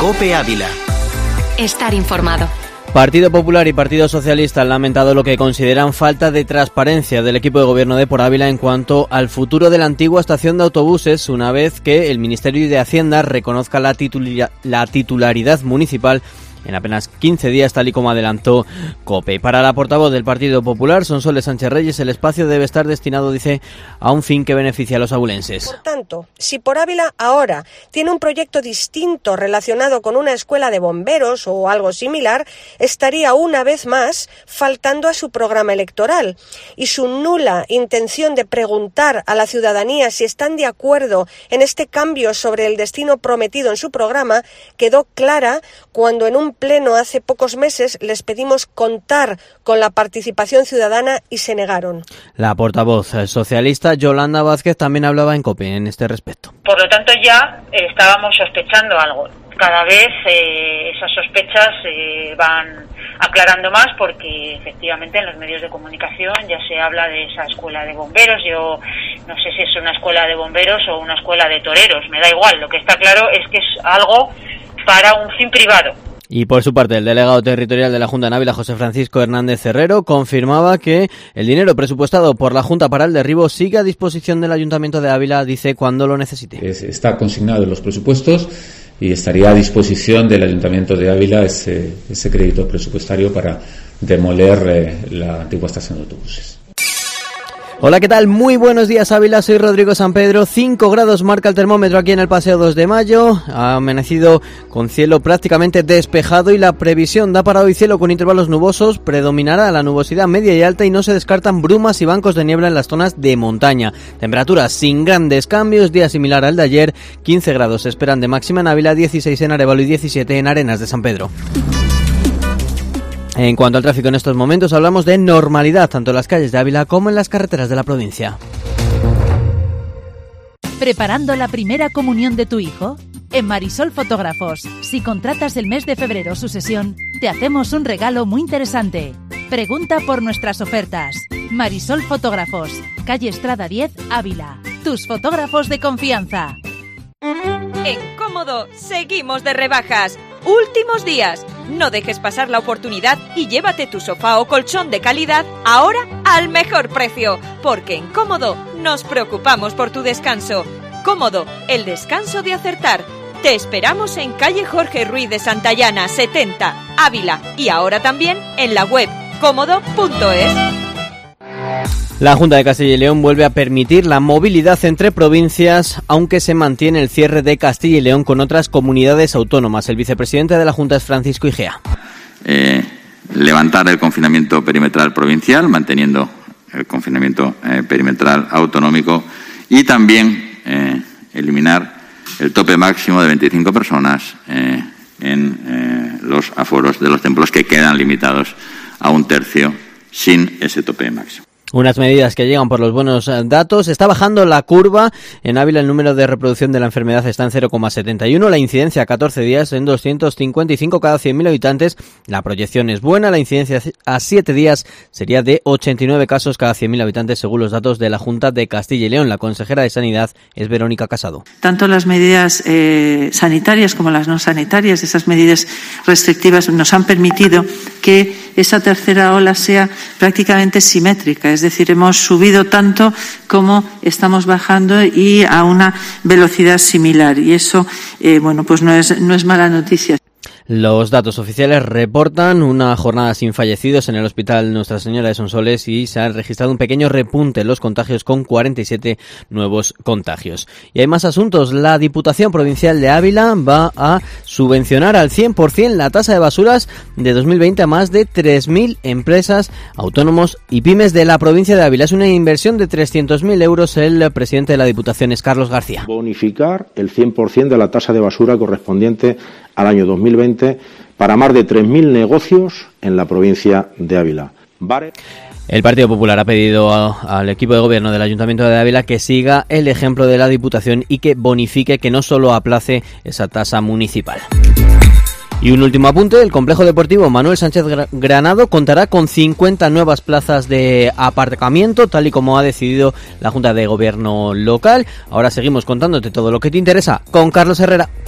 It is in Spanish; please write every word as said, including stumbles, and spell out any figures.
COPE Ávila. Estar informado. Partido Popular y Partido Socialista han lamentado lo que consideran falta de transparencia del equipo de gobierno de Por Ávila en cuanto al futuro de la antigua estación de autobuses, una vez que el Ministerio de Hacienda reconozca la, titula- la titularidad municipal en apenas quince días, tal y como adelantó COPE. Para la portavoz del Partido Popular, Sonsoles Sánchez Reyes, el espacio debe estar destinado, dice, a un fin que beneficie a los abulenses. Por tanto, si Por Ávila ahora tiene un proyecto distinto relacionado con una escuela de bomberos o algo similar, estaría una vez más faltando a su programa electoral. Y su nula intención de preguntar a la ciudadanía si están de acuerdo en este cambio sobre el destino prometido en su programa quedó clara cuando en un pleno hace pocos meses les pedimos contar con la participación ciudadana y se negaron. La portavoz socialista Yolanda Vázquez también hablaba en COPE en este respecto. Por lo tanto ya eh, estábamos sospechando algo. Cada vez eh, esas sospechas eh, van aclarando más porque efectivamente en los medios de comunicación ya se habla de esa escuela de bomberos. Yo no sé si es una escuela de bomberos o una escuela de toreros, me da igual. Lo que está claro es que es algo para un fin privado. Y por su parte, el delegado territorial de la Junta de Ávila, José Francisco Hernández Herrero, confirmaba que el dinero presupuestado por la Junta para el derribo sigue a disposición del Ayuntamiento de Ávila, dice, cuando lo necesite. Está consignado en los presupuestos y estaría a disposición del Ayuntamiento de Ávila ese, ese crédito presupuestario para demoler eh, la antigua estación de autobuses. Hola, ¿qué tal? Muy buenos días, Ávila. Soy Rodrigo San Pedro. cinco grados marca el termómetro aquí en el Paseo dos de Mayo. Ha amanecido con cielo prácticamente despejado y la previsión da para hoy cielo con intervalos nubosos. Predominará la nubosidad media y alta y no se descartan brumas y bancos de niebla en las zonas de montaña. Temperaturas sin grandes cambios, día similar al de ayer. quince grados se esperan de máxima en Ávila, dieciséis en Arévalo y diecisiete en Arenas de San Pedro. En cuanto al tráfico en estos momentos, hablamos de normalidad tanto en las calles de Ávila como en las carreteras de la provincia. ¿Preparando la primera comunión de tu hijo? En Marisol Fotógrafos, si contratas el mes de febrero su sesión, te hacemos un regalo muy interesante. Pregunta por nuestras ofertas. Marisol Fotógrafos, calle Estrada diez, Ávila. Tus fotógrafos de confianza. En Cómodo, seguimos de rebajas. Últimos días. No dejes pasar la oportunidad y llévate tu sofá o colchón de calidad ahora al mejor precio. Porque en Cómodo nos preocupamos por tu descanso. Cómodo, el descanso de acertar. Te esperamos en calle Jorge Ruiz de Santayana, setenta, Ávila. Y ahora también en la web cómodo punto es. La Junta de Castilla y León vuelve a permitir la movilidad entre provincias, aunque se mantiene el cierre de Castilla y León con otras comunidades autónomas. El vicepresidente de la Junta es Francisco Igea. Eh, levantar el confinamiento perimetral provincial, manteniendo el confinamiento eh, perimetral autonómico y también eh, eliminar el tope máximo de veinticinco personas eh, en eh, los aforos de los templos que quedan limitados a un tercio sin ese tope máximo. Unas medidas que llegan por los buenos datos. Está bajando la curva. En Ávila el número de reproducción de la enfermedad está en cero coma setenta y uno. La incidencia a catorce días en doscientos cincuenta y cinco cada cien mil habitantes. La proyección es buena. La incidencia a siete días sería de ochenta y nueve casos cada cien mil habitantes según los datos de la Junta de Castilla y León. La consejera de Sanidad es Verónica Casado. Tanto las medidas eh, sanitarias como las no sanitarias, esas medidas restrictivas nos han permitido que esa tercera ola sea prácticamente simétrica. Es decir, hemos subido tanto como estamos bajando y a una velocidad similar. Y eso, eh, bueno, pues no es, no es mala noticia. Los datos oficiales reportan una jornada sin fallecidos en el Hospital Nuestra Señora de Sonsoles y se ha registrado un pequeño repunte en los contagios con cuarenta y siete nuevos contagios. Y hay más asuntos. La Diputación Provincial de Ávila va a subvencionar al cien por ciento la tasa de basuras de dos mil veinte a más de tres mil empresas, autónomos y pymes de la provincia de Ávila. Es una inversión de trescientos mil euros. El presidente de la Diputación es Carlos García. Bonificar el cien por ciento de la tasa de basura correspondiente al año dos mil veinte para más de tres mil negocios en la provincia de Ávila. Bares. El Partido Popular ha pedido a, al equipo de gobierno del Ayuntamiento de Ávila que siga el ejemplo de la Diputación y que bonifique, que no solo aplace esa tasa municipal. Y un último apunte, el complejo deportivo Manuel Sánchez Granado contará con cincuenta nuevas plazas de aparcamiento, tal y como ha decidido la Junta de Gobierno local. Ahora seguimos contándote todo lo que te interesa con Carlos Herrera.